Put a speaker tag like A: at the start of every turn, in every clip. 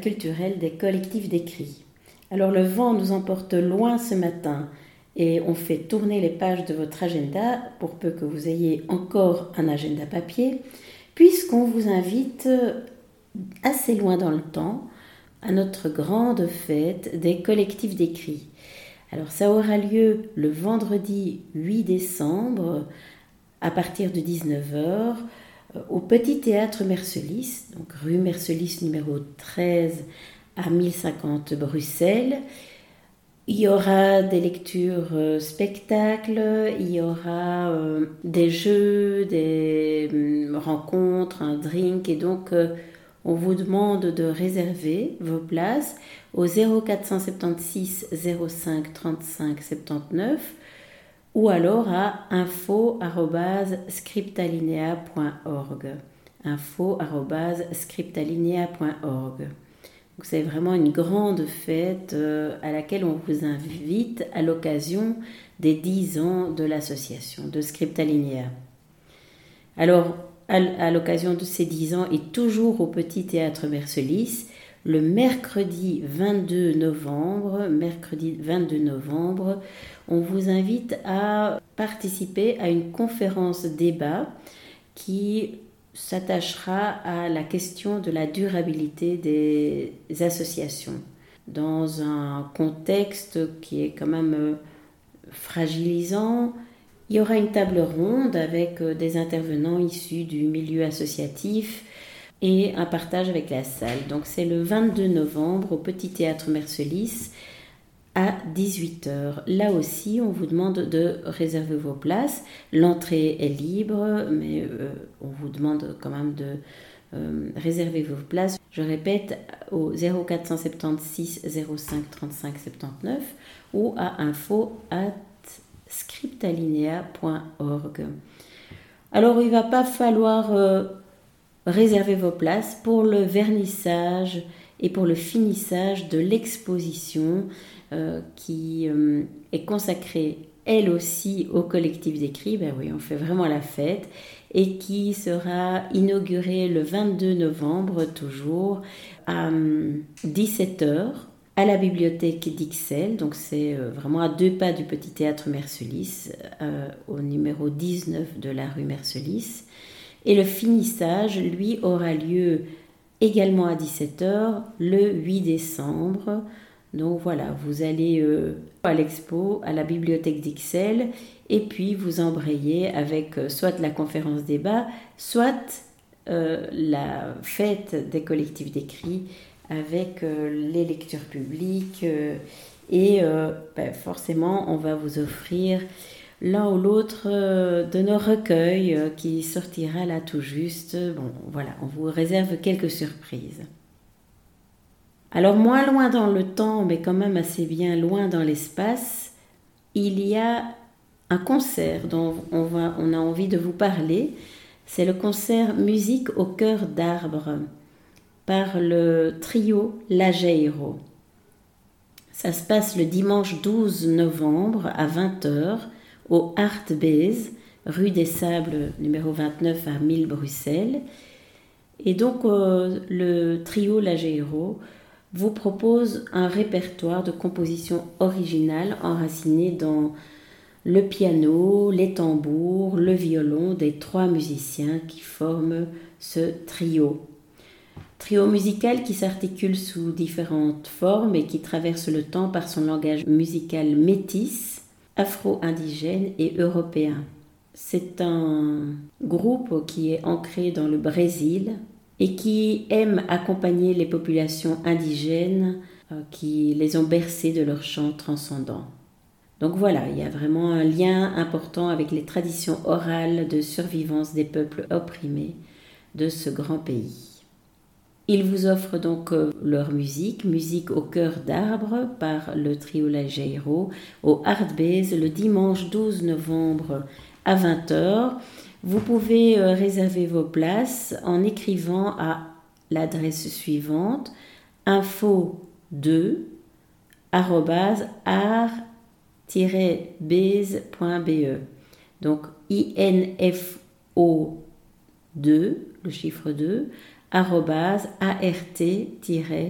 A: culturel des collectifs d'écrits. Alors le vent nous emporte loin ce matin et on fait tourner les pages de votre agenda pour peu que vous ayez encore un agenda papier, puisqu'on vous invite assez loin dans le temps à notre grande fête des collectifs d'écrits. Alors ça aura lieu le vendredi 8 décembre à partir de 19h au Petit Théâtre Mercelis, donc rue Mercelis numéro 13 à 1050 Bruxelles. Il y aura des lectures spectacles, il y aura des jeux, des rencontres, un drink, et donc on vous demande de réserver vos places au 0476 05 35 79 ou alors à info@scriptalinea.org. info@scriptalinea.org. Donc c'est vraiment une grande fête à laquelle on vous invite à l'occasion des 10 ans de l'association de Scriptalinea. Alors, à l'occasion de ces 10 ans et toujours au Petit Théâtre Mercelis, le mercredi 22 novembre, on vous invite à participer à une conférence débat qui s'attachera à la question de la durabilité des associations dans un contexte qui est quand même fragilisant. Il y aura une table ronde avec des intervenants issus du milieu associatif et un partage avec la salle. Donc c'est le 22 novembre au Petit Théâtre Mercelis à 18h. Là aussi, on vous demande de réserver vos places. L'entrée est libre, mais on vous demande quand même de réserver vos places. Je répète, au 0476 05 35 79 ou à info@scriptalinea.org. Alors, il ne va pas falloir réserver vos places pour le vernissage et pour le finissage de l'exposition qui est consacrée elle aussi au collectif d'écrits. Ben oui, on fait vraiment la fête, et qui sera inaugurée le 22 novembre toujours à 17h à la bibliothèque d'Ixelles. Donc c'est vraiment à 2 pas du Petit Théâtre Mercelis, au numéro 19 de la rue Mercelis. Et le finissage, lui, aura lieu également à 17h le 8 décembre. Donc voilà, vous allez à l'expo, à la bibliothèque d'Ixelles, et puis vous embrayez avec soit la conférence débat, soit la fête des collectifs d'écrits avec les lectures publiques. Et forcément, on va vous offrir l'un ou l'autre de nos recueils qui sortira là tout juste. Bon, voilà, on vous réserve quelques surprises. Alors, moins loin dans le temps, mais quand même assez bien loin dans l'espace, il y a un concert dont on a envie de vous parler. C'est le concert Musique au cœur d'arbre par le trio Lageiro. Ça se passe le dimanche 12 novembre à 20h au Art Base, rue des Sables, numéro 29 à 1000 Bruxelles. Et donc, le trio Lageiro vous propose un répertoire de compositions originales enracinées dans le piano, les tambours, le violon des 3 musiciens qui forment ce trio. Trio musical qui s'articule sous différentes formes et qui traverse le temps par son langage musical métis, afro-indigène et européen. C'est un groupe qui est ancré dans le Brésil et qui aime accompagner les populations indigènes qui les ont bercées de leurs chants transcendants. Donc voilà, il y a vraiment un lien important avec les traditions orales de survivance des peuples opprimés de ce grand pays. Ils vous offrent donc leur musique au cœur d'arbre par le trio Lageiro au Art Base le dimanche 12 novembre à 20h. Vous pouvez réserver vos places en écrivant à l'adresse suivante info2@art-base.be. Donc info2, le chiffre 2, @art-base.be.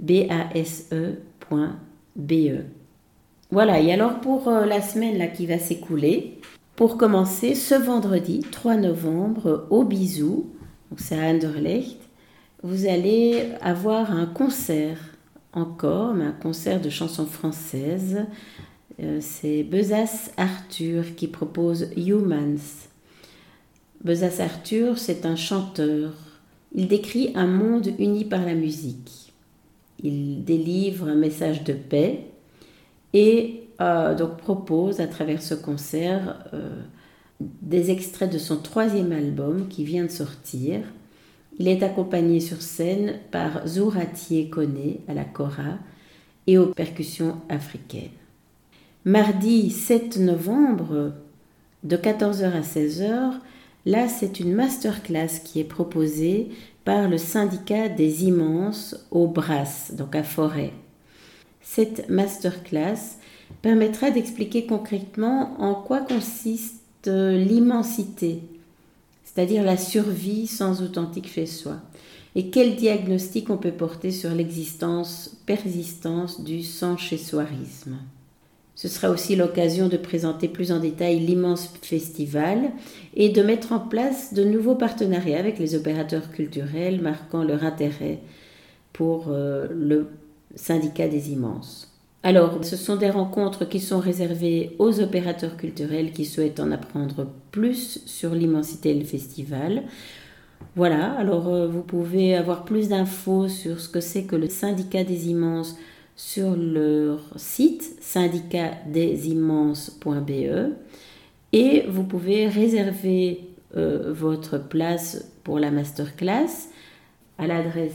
A: Voilà, et alors pour la semaine là, qui va s'écouler, pour commencer, ce vendredi 3 novembre, au Bisou, donc c'est à Anderlecht, vous allez avoir un concert encore, mais un concert de chansons françaises. C'est Besace Arthur qui propose Humans. Besace Arthur, c'est un chanteur. Il décrit un monde uni par la musique. Il délivre un message de paix et donc propose à travers ce concert des extraits de son 3e album qui vient de sortir. Il est accompagné sur scène par Zouratier Koné à la kora et aux percussions africaines. Mardi 7 novembre, de 14h à 16h, là c'est une masterclass qui est proposée par le syndicat des immenses au Brasse, donc à Forêt. Cette masterclass permettra d'expliquer concrètement en quoi consiste l'immensité, c'est-à-dire la survie sans authentique chez soi, et quel diagnostic on peut porter sur persistance du sans-chez-soirisme. Ce sera aussi l'occasion de présenter plus en détail l'immense festival et de mettre en place de nouveaux partenariats avec les opérateurs culturels marquant leur intérêt pour le syndicat des immenses. Alors, ce sont des rencontres qui sont réservées aux opérateurs culturels qui souhaitent en apprendre plus sur l'immensité du festival. Voilà, alors vous pouvez avoir plus d'infos sur ce que c'est que le syndicat des immenses sur leur site syndicatdesimmenses.be et vous pouvez réserver votre place pour la masterclass à l'adresse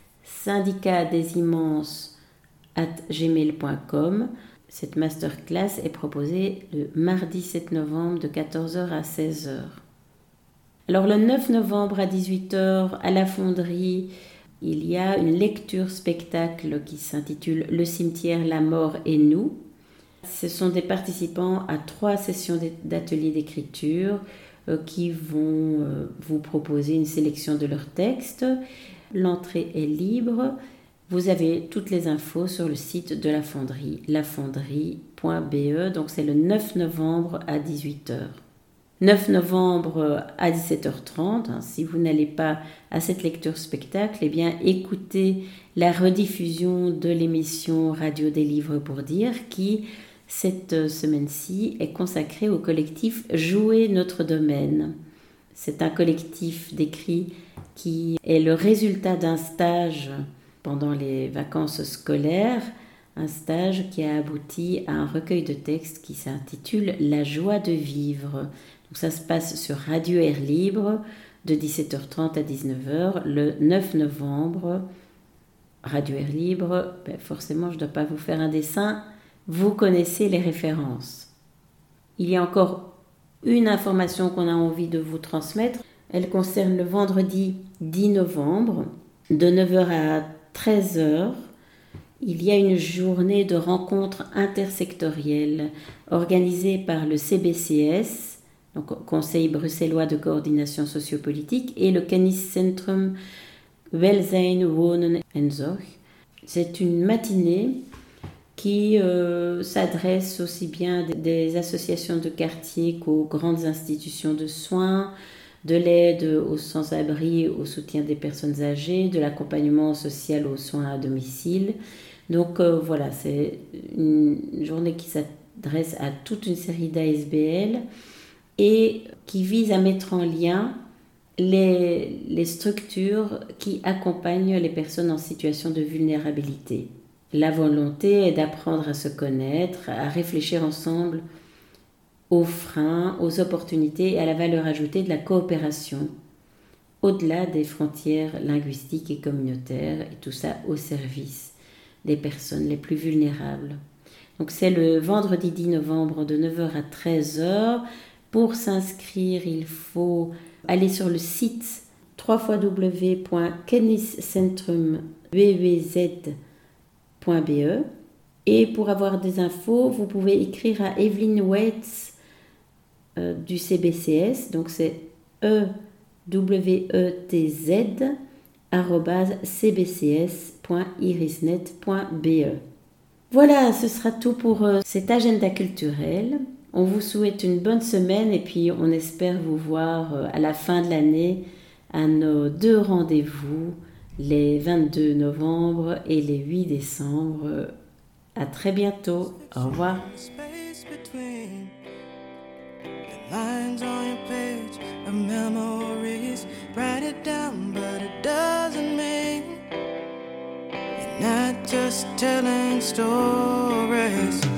A: syndicatdesimmenses@gmail.com. Cette masterclass est proposée le mardi 7 novembre de 14h à 16h. Alors le 9 novembre à 18h à la Fonderie, il y a une lecture-spectacle qui s'intitule « Le cimetière, la mort et nous ». Ce sont des participants à 3 sessions d'ateliers d'écriture qui vont vous proposer une sélection de leurs textes. L'entrée est libre. Vous avez toutes les infos sur le site de la Fonderie, lafonderie.be. Donc c'est le 9 novembre à 18h. 9 novembre à 17h30, si vous n'allez pas à cette lecture-spectacle, eh bien écoutez la rediffusion de l'émission Radio des livres pour dire qui, cette semaine-ci, est consacrée au collectif Jouer notre domaine. C'est un collectif d'écrit qui est le résultat d'un stage pendant les vacances scolaires, un stage qui a abouti à un recueil de textes qui s'intitule « La joie de vivre ». Donc ça se passe sur Radio Air Libre de 17h30 à 19h le 9 novembre. Radio Air Libre, forcément je ne dois pas vous faire un dessin, vous connaissez les références. Il y a encore une information qu'on a envie de vous transmettre. Elle concerne le vendredi 10 novembre de 9h à 13h. Il y a une journée de rencontres intersectorielles organisée par le CBCS, donc Conseil bruxellois de coordination sociopolitique, et le Kenniszentrum Welzijn, Wonen en Zorg. C'est une matinée qui s'adresse aussi bien des associations de quartier qu'aux grandes institutions de soins, de l'aide aux sans-abri, au soutien des personnes âgées, de l'accompagnement social aux soins à domicile. Donc voilà, c'est une journée qui s'adresse à toute une série d'ASBL et qui vise à mettre en lien les structures qui accompagnent les personnes en situation de vulnérabilité. La volonté est d'apprendre à se connaître, à réfléchir ensemble aux freins, aux opportunités et à la valeur ajoutée de la coopération, au-delà des frontières linguistiques et communautaires, et tout ça au service des personnes les plus vulnérables. Donc c'est le vendredi 10 novembre de 9h à 13h. Pour s'inscrire, il faut aller sur le site www.kenniszentrum.be et pour avoir des infos, vous pouvez écrire à Evelyne Weitz du CBCS, donc c'est EWETZ cbcs.irisnet.be. Voilà, ce sera tout pour cet agenda culturel. On vous souhaite une bonne semaine et puis on espère vous voir à la fin de l'année à nos 2 rendez-vous, les 22 novembre et les 8 décembre. À très bientôt. Au revoir. Lines on your page of memories. Write it down, but it doesn't mean you're not just telling stories.